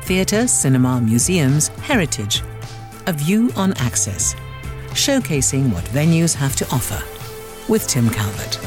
Theatre, cinema, museums, heritage. A view on Access, showcasing what venues have to offer, with Tim Calvert.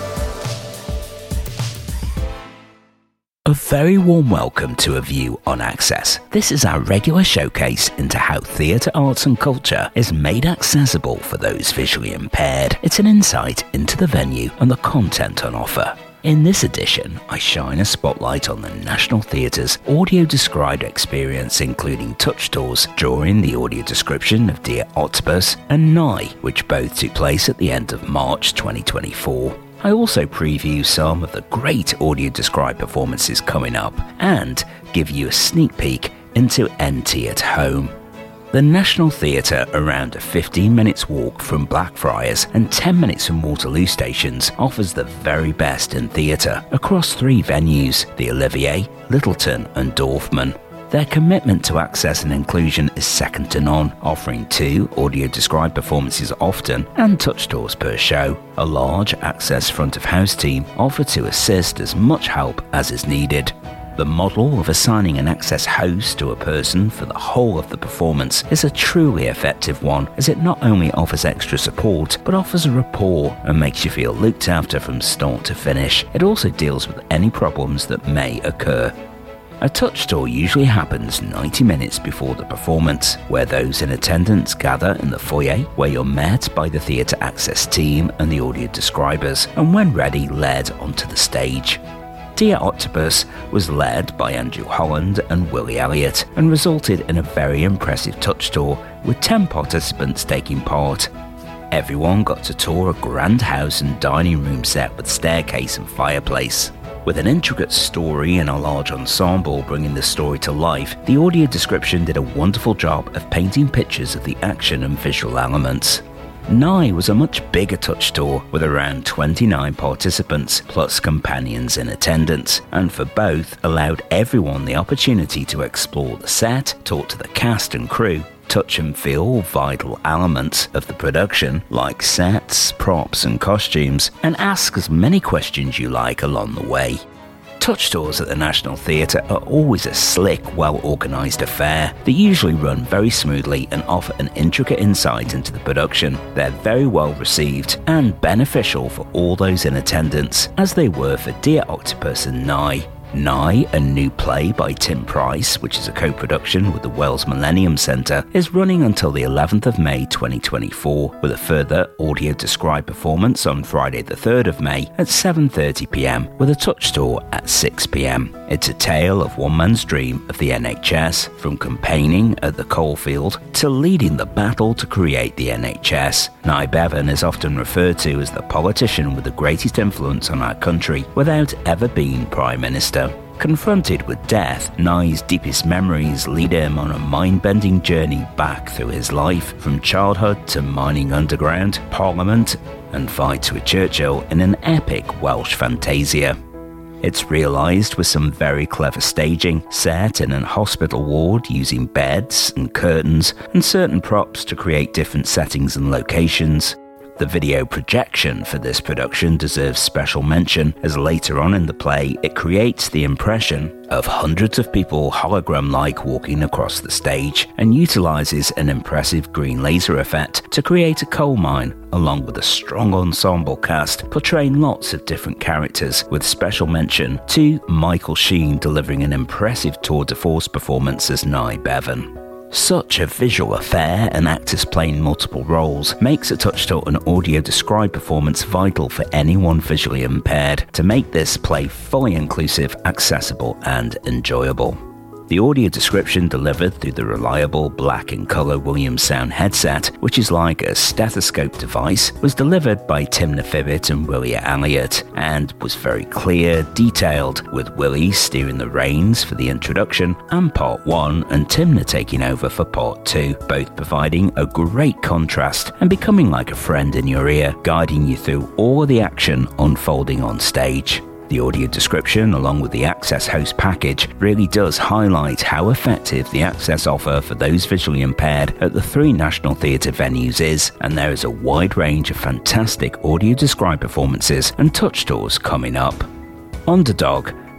A very warm welcome to A View on Access. This is our regular showcase into how theatre, arts and culture is made accessible for those visually impaired. It's an insight into the venue and the content on offer. In this edition, I shine a spotlight on the National Theatre's audio-described experience, including touch tours during the audio description of Dear Octopus and Nye, which both took place at the end of March 2024. I also preview some of the great audio-described performances coming up and give you a sneak peek into NT at Home. The National Theatre, around a 15 minutes walk from Blackfriars and 10 minutes from Waterloo stations, offers the very best in theatre across 3 venues, the Olivier, Littleton and Dorfman. Their commitment to access and inclusion is second to none, offering 2 audio-described performances often and touch tours per show. A large access front-of-house team offer to assist as much help as is needed. The model of assigning an access host to a person for the whole of the performance is a truly effective one, as it not only offers extra support, but offers a rapport and makes you feel looked after from start to finish. It also deals with any problems that may occur. A touch tour usually happens 90 minutes before the performance, where those in attendance gather in the foyer, where you're met by the theatre access team and the audio describers, and when ready, led onto the stage. Dear Octopus was led by Andrew Holland and Willie Elliott and resulted in a very impressive touch tour with 10 participants taking part. Everyone got to tour a grand house and dining room set with staircase and fireplace. With an intricate story and a large ensemble bringing the story to life, the audio description did a wonderful job of painting pictures of the action and visual elements. Nye was a much bigger touch tour with around 29 participants plus companions in attendance, and for both allowed everyone the opportunity to explore the set, talk to the cast and crew, touch and feel vital elements of the production like sets, props and costumes, and ask as many questions you like along the way. Touch tours at the National Theatre are always a slick, well-organised affair. They usually run very smoothly and offer an intricate insight into the production. They're very well received and beneficial for all those in attendance, as they were for Dear Octopus and Nye. Nye, a new play by Tim Price, which is a co-production with the Wales Millennium Centre, is running until the 11th of May 2024, with a further audio-described performance on Friday the 3rd of May at 7:30pm, with a touch tour at 6pm. It's a tale of one man's dream of the NHS, from campaigning at the coalfield to leading the battle to create the NHS. Nye Bevan is often referred to as the politician with the greatest influence on our country without ever being Prime Minister. Confronted with death, Nye's deepest memories lead him on a mind-bending journey back through his life, from childhood to mining underground, Parliament, and fights with Churchill in an epic Welsh fantasia. It's realised with some very clever staging, set in an hospital ward using beds and curtains and certain props to create different settings and locations. The video projection for this production deserves special mention, as later on in the play it creates the impression of hundreds of people hologram-like walking across the stage, and utilises an impressive green laser effect to create a coal mine, along with a strong ensemble cast portraying lots of different characters, with special mention to Michael Sheen delivering an impressive tour de force performance as Nye Bevan. Such a visual affair and actors playing multiple roles makes a touch tour and audio-described performance vital for anyone visually impaired to make this play fully inclusive, accessible and enjoyable. The audio description delivered through the reliable black and colour Williams Sound headset, which is like a stethoscope device, was delivered by Tim Nafibbit and Willie Elliott, and was very clear, detailed, with Willie steering the reins for the introduction and part 1 and Timna taking over for part 2, both providing a great contrast and becoming like a friend in your ear, guiding you through all of the action unfolding on stage. The audio description, along with the Access Host package, really does highlight how effective the Access offer for those visually impaired at the 3 National Theatre venues is, and there is a wide range of fantastic audio described performances and touch tours coming up. Underdog,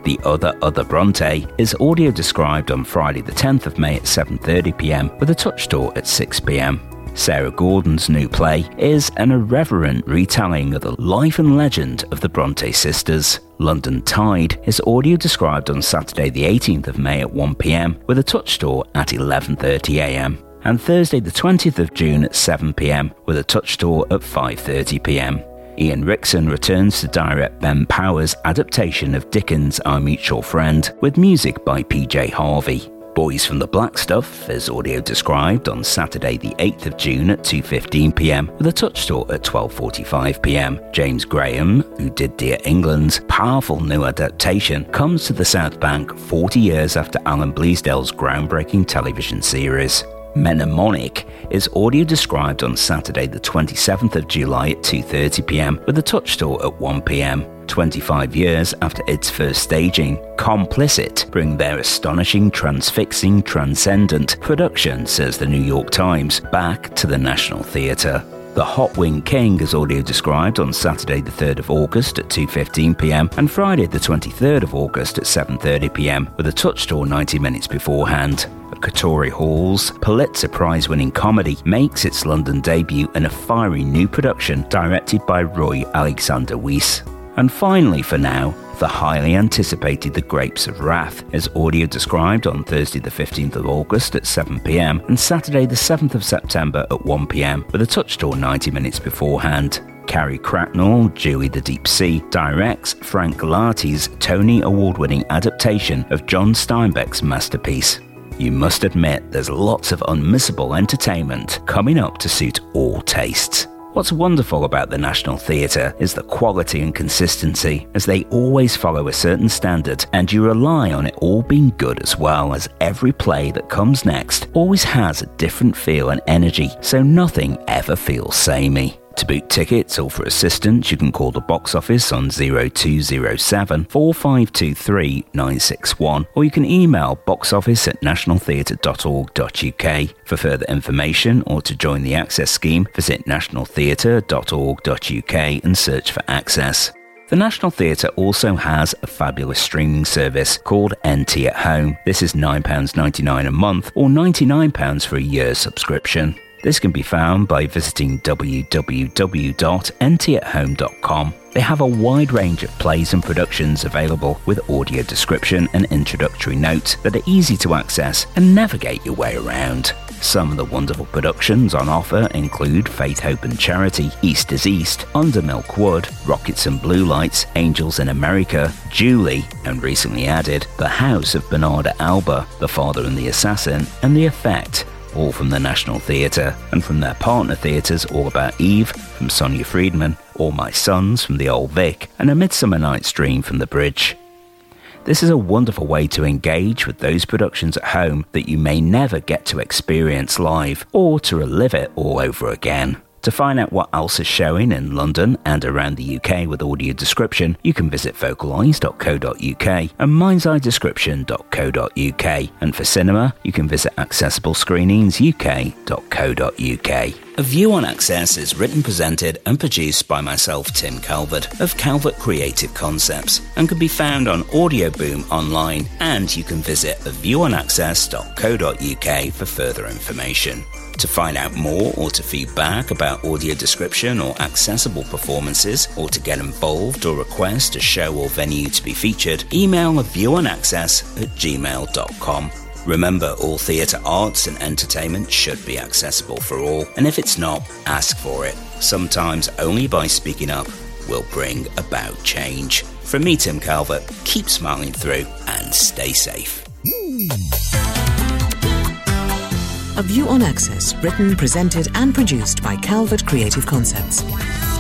The Other Bronte is audio described on Friday the 10th of May at 7:30pm with a touch tour at 6pm. Sarah Gordon's new play is an irreverent retelling of the life and legend of the Bronte sisters. London Tide is audio described on Saturday the 18th of May at 1pm with a touch tour at 11:30am. And Thursday the 20th of June at 7pm with a touch tour at 5:30pm. Ian Rickson returns to direct Ben Power's adaptation of Dickens' Our Mutual Friend with music by PJ Harvey. Boys from the Black Stuff is audio described on Saturday the 8th of June at 2:15pm with a touch tour at 12:45pm. James Graham, who did Dear England's powerful new adaptation, comes to the South Bank 40 years after Alan Bleasdale's groundbreaking television series. Mnemonic is audio described on Saturday the 27th of July at 2:30pm with a touch tour at 1pm. 25 years after its first staging, Complicit bring their astonishing, transfixing, transcendent production, says the New York Times, back to the National Theatre. The Hot Wing King is audio described on Saturday the 3rd of August at 2:15pm and Friday the 23rd of August at 7:30pm with a touch tour 90 minutes beforehand. Katori Hall's Pulitzer Prize-winning comedy makes its London debut in a fiery new production directed by Roy Alexander Weiss. And finally, for now, the highly anticipated The Grapes of Wrath is audio described on Thursday the 15th of August at 7pm and Saturday the 7th of September at 1pm with a touch tour 90 minutes beforehand. Carrie Cracknell, Julie the Deep Sea, directs Frank Galati's Tony Award-winning adaptation of John Steinbeck's masterpiece. You must admit there's lots of unmissable entertainment coming up to suit all tastes. What's wonderful about the National Theatre is the quality and consistency, as they always follow a certain standard and you rely on it all being good, as well as every play that comes next always has a different feel and energy, so nothing ever feels samey. To book tickets or for assistance, you can call the box office on 0207 4523 961 or you can email boxoffice@nationaltheatre.org.uk. For further information or to join the Access scheme, visit nationaltheatre.org.uk and search for Access. The National Theatre also has a fabulous streaming service called NT at Home. This is £9.99 a month or £99 for a year's subscription. This can be found by visiting www.ntathome.com. They have a wide range of plays and productions available with audio description and introductory notes that are easy to access and navigate your way around. Some of the wonderful productions on offer include Faith, Hope and Charity, East is East, Under Milk Wood, Rockets and Blue Lights, Angels in America, Julie, and recently added The House of Bernarda Alba, The Father and the Assassin, and The Effect, all from the National Theatre, and from their partner theatres All About Eve from Sonia Friedman, All My Sons from the Old Vic, and A Midsummer Night's Dream from the Bridge. This is a wonderful way to engage with those productions at home that you may never get to experience live, or to relive it all over again. To find out what else is showing in London and around the UK with audio description, you can visit vocalise.co.uk and mindsedescription.co.uk. And for cinema, you can visit accessiblescreeningsuk.co.uk. A View on Access is written, presented and produced by myself, Tim Calvert, of Calvert Creative Concepts, and can be found on Audio Boom online, and you can visit aviewоnaccess.co.uk for further information. To find out more or to feedback about audio description or accessible performances, or to get involved or request a show or venue to be featured, email aviewоnaccess@gmail.com. Remember, all theatre arts and entertainment should be accessible for all, and if it's not, ask for it. Sometimes only by speaking up will bring about change. From me, Tim Calvert, keep smiling through and stay safe. A View on Access, written, presented and produced by Calvert Creative Concepts.